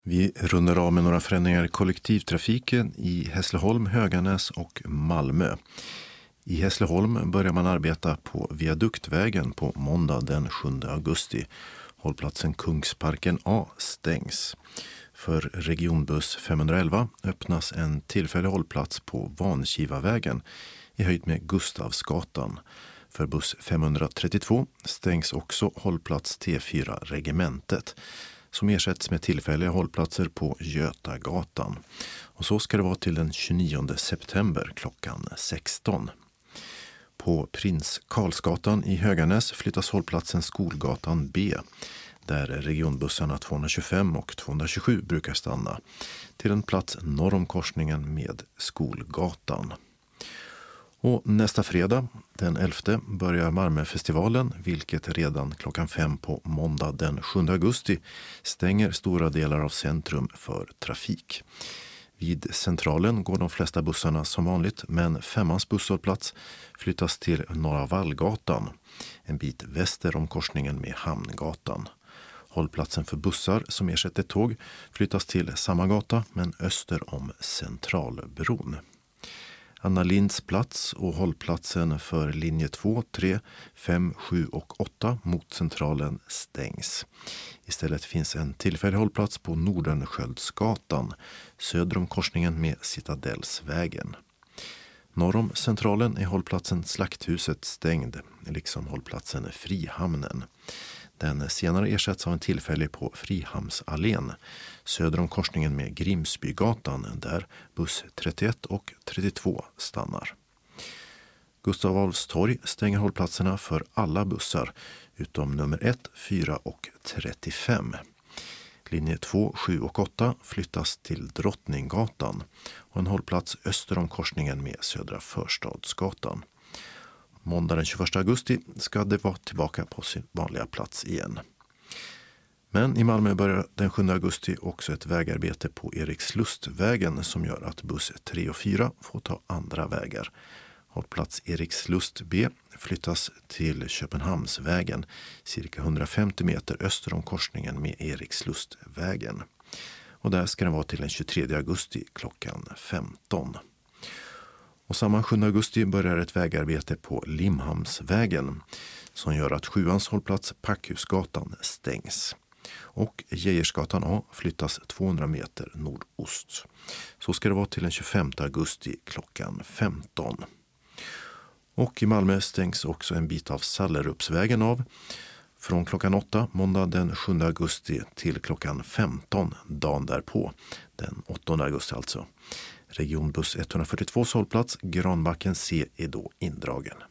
Vi rundar av med några förändringar i kollektivtrafiken i Hässleholm, Höganäs och Malmö. I Hässleholm börjar man arbeta på Viaduktvägen på måndag den 7 augusti. Hållplatsen Kungsparken A stängs. För regionbuss 511 öppnas en tillfällig hållplats på Vankivavägen i höjd med Gustavsgatan. För buss 532 stängs också hållplats T4 Regementet som ersätts med tillfälliga hållplatser på Götagatan. Och så ska det vara till den 29 september klockan 16. På Prins Karlsgatan i Höganäs flyttas hållplatsen Skolgatan B, där regionbussarna 225 och 227 brukar stanna, till en plats norr om korsningen med Skolgatan. Och nästa fredag, den 11, börjar Malmöfestivalen, vilket redan klockan 5 på måndag den 7 augusti stänger stora delar av centrum för trafik. Vid centralen går de flesta bussarna som vanligt, men 5:ans busshållplats flyttas till Norra Vallgatan, en bit väster om korsningen med Hamngatan. Hållplatsen för bussar som ersätter tåg flyttas till samma gata, men öster om Centralbron. Anna Linds plats och hållplatsen för linje 2, 3, 5, 7 och 8 mot centralen stängs. Istället finns en tillfällig hållplats på Nordensköldsgatan söder om korsningen med Citadellsvägen. Norr om centralen är hållplatsen Slakthuset stängd, liksom hållplatsen Frihamnen. Den senare ersätts av en tillfällig på Frihamnsallén söder om korsningen med Grimsbygatan, där buss 31 och 32 stannar. Gustav Adolfs torg stänger hållplatserna för alla bussar utom nummer 1, 4 och 35. Linje 2, 7 och 8 flyttas till Drottninggatan och en hållplats öster om korsningen med Södra Förstadsgatan. Måndag den 21 augusti ska det vara tillbaka på sin vanliga plats igen. Men i Malmö börjar den 7 augusti också ett vägarbete på Erikslustvägen som gör att buss 3 och 4 får ta andra vägar. Hållplats Erikslust B flyttas till Köpenhamnsvägen, cirka 150 meter öster om korsningen med Erikslustvägen. Och där ska den vara till den 23 augusti klockan 15. Och samma 7 augusti börjar ett vägarbete på Limhamnsvägen som gör att 7:ans hållplats Packhusgatan stängs. Och Geijersgatan A flyttas 200 meter nordost. Så ska det vara till den 25 augusti klockan 15. Och i Malmö stängs också en bit av Sallerupsvägen av från klockan 8 måndag den 7 augusti till klockan 15 dagen därpå, den 8 augusti alltså. Regionbuss 142 hållplats Granbacken C är då indragen.